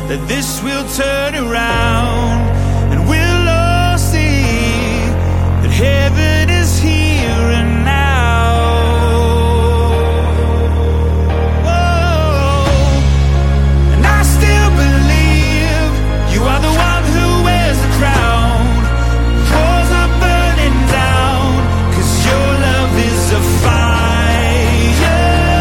that this will turn around, and we'll all see that heaven is here and now. Oh, and I still believe you are the one who wears the crown. Walls are burning down, 'cause your love is a fire,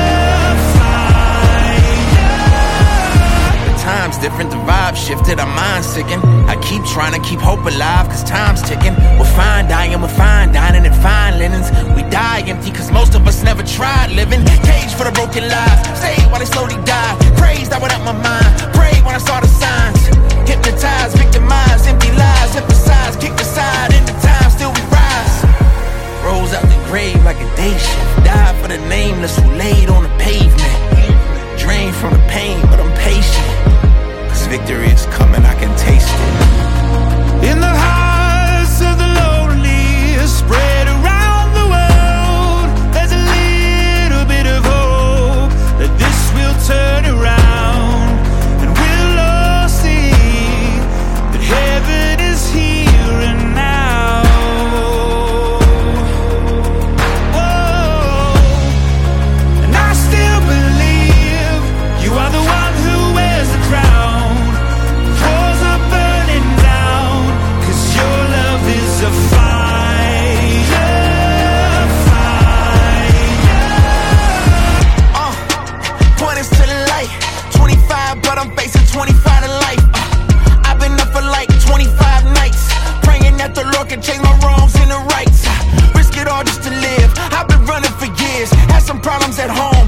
fire. The time's different, the vibe shifted, our minds sickened. I keep trying to keep hope alive, 'cause time's ticking. We're fine dying, we're fine dining in fine linens. We die empty, 'cause most of us never tried living. Cage for the broken lives, stayed while they slowly die. Praised, I went out my mind, prayed when I saw the signs. Hypnotized, victimized, empty lies, emphasized, kicked aside. In the time, still we rise. Rose out the grave like a day shift. Died for the nameless who laid on the pavement. Drained from the pain, but I'm patient, 'cause victory is coming, I can taste it. In the hearts of the lonely, spread around the world, there's a little bit of hope that this will turn around, and we'll all see that heaven is here and now. Oh, and I still believe you are the one who wears the crown. Walls are burning down, 'cause your love is a fire, fire. Point us to the light. 25, but I'm facing 25 to life. I've been up for like 25 nights, praying that the Lord can change my wrongs into rights. Risk it all just to live. I've been running for years, had some problems at home.